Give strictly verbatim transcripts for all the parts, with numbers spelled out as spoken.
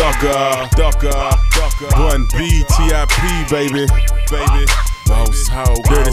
Thugger, Thugger, Thugger, Bun B, T I P, baby, baby. Boss Hog, Dirty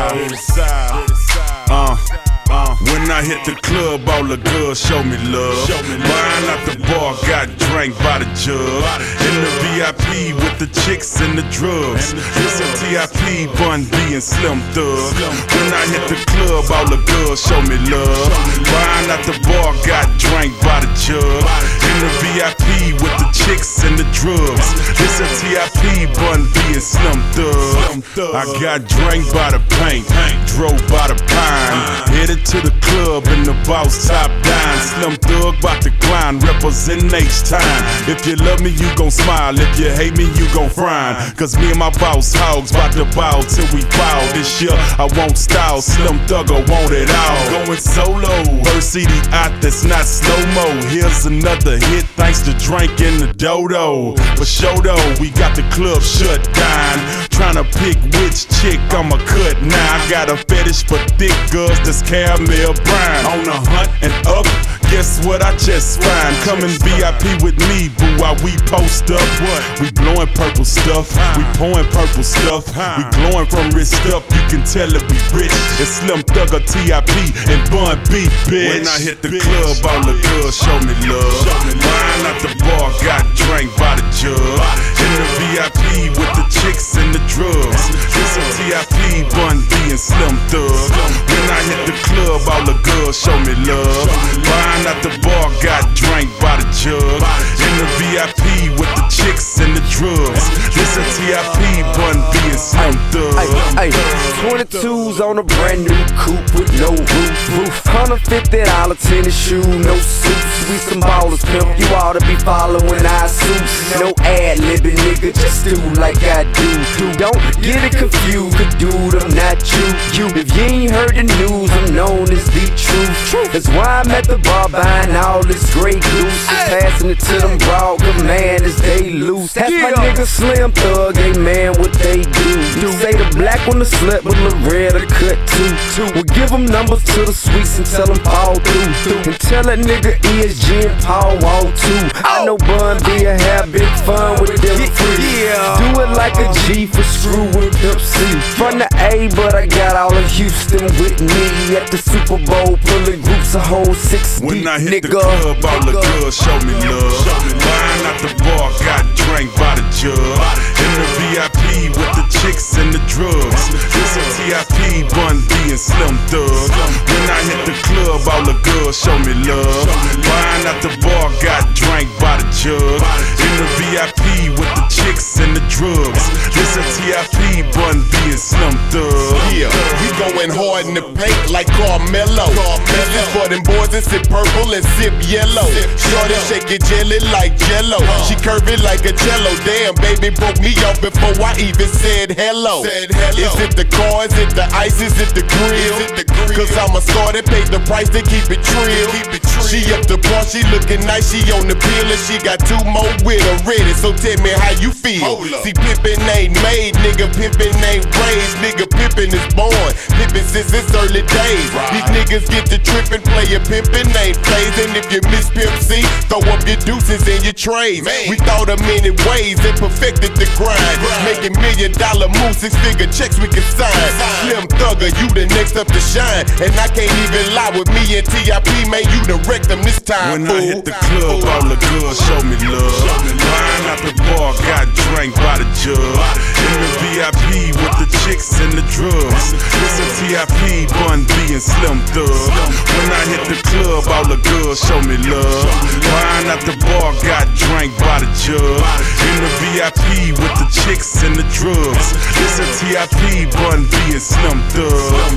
South. Uh, uh. When I hit the club, all the girls show me love. Buying out the bar, got drank by the jug. In the V I P with the chicks and the drugs. It's a T I P, Bun B, and Slim Thug. When I hit the club, all the girls show me love. Buying out the bar, got drank by the jug. In the V I P with the chicks and the drugs. It's a T I P, Bun B, and Slim Thug. I got drank by the paint, drove by the pine, headed to the club in the boss top down. Slim Thug bout to climb, represent H-Time. If you love me, you gon' smile. If you hate me, you gon' frown. Cause me and my boss hogs bout to bow till we fall. This year, I won't style. Slim Thugger want it all. Going solo, first C D out that's not slow-mo. Here's another hit thanks to drinking the dodo. For sure though, we got the club shut down. Tryna pick which chick I'ma cut now. I got a fetish for thick girls that's caramel brown. On the hunt and up, guess what I just find? Come and V I P with me, boo, while we post up. We blowing purple stuff, we pouring purple stuff. We glowing from wrist up, you can tell that we rich. It's Slim Thugger, T I P, and Bun B, bitch. When I hit the club, all the girls show me love. Buying out the bar, got drank by the jug. In the V I P with the chicks and the drugs. It's a T I P, Bun B, and Slim Thug. When I hit the club, all the girls show me love. Buying out the bar, got drank by the jug. In the V I P with the chicks and the drugs. It's a T I P, Bun B, and Slim Thug. Ay, ay, twenty-twos on a brand new coupe with no roof. roof. one hundred fifty dollar tennis shoe, no suits. We some ballers, pimp. You ought to be following our suits. No ad-libbing, nigga, just do like I do. Don't get it confused, cause dude, I'm not you. you. If you ain't heard the news, I'm known as the truth. That's why I'm at the bar buying all this Grey Goose. Passing it to them broad commanders, they loose. That's my nigga Slim Thug, ain't man what they do. do. Say the black on the slip with Loretta cut too. We give them numbers to the sweets and tell them fall through. And tell that nigga E S G and Paul Wall too. I know Bun B will have big fun with them free. Do it like a G for screw with Pimp C. From the A, but I got all of Houston with me. At the Super Bowl, pulling groups of whole sixty. When I hit nigga, the club, all the girls show me love. Buying out the bar, got drank by the jug. In the V I P with the chicks and the drugs. It's a T I P, Bun B, and Slim Thug. When I hit the club, all the girls show me love. Buying out the bar, got drank by the jug. In the V I P with the chicks and the drugs. It's a T I P, Bun B, and Slim Thug. Yeah, we going hard in the paint like Carmelo. This is for them boys that sip purple and sip yellow. Shorty shake it jelly like jello. She curve it like a cello. Damn, baby broke me off before I even said hello. Is it the car, is it the ice, is it the grill? Cause I'ma start and pay the price to keep it trill. She up the bar, she looking nice, she on the pill and she got two more with her ready. So tell me how you feel. See, pimpin' ain't made, nigga, pimpin' ain't raised. Nigga, pimpin' is born, pimpin' since its early days. These niggas get to trippin', play a pimpin' ain't phase. And if you miss Pimp C, throw up your deuces and your trays. We thought of many ways and perfected the grind. Making million dollar moves, six figure checks we can sign. Slim Thugger, you the next up to shine. And I can't even lie with me and T I P, man, you direct them this time. When I hit the club, all the girls show me love. Buying out the bar, got drank by the jug. In the V I P with the chicks and the drugs. It's a T I P, Bun B, and Slim Thug. When I hit the club, all the girls show me love. Buying out the bar, got drank by the jug. In the V I P with the chicks and the drugs. It's a T I P, Bun B, and Slim Thug.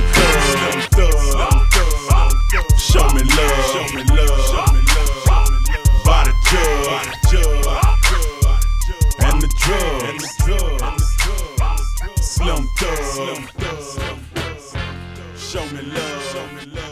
Show me love, show me love, by the jug, and the drugs, Slim Thug. Show me love.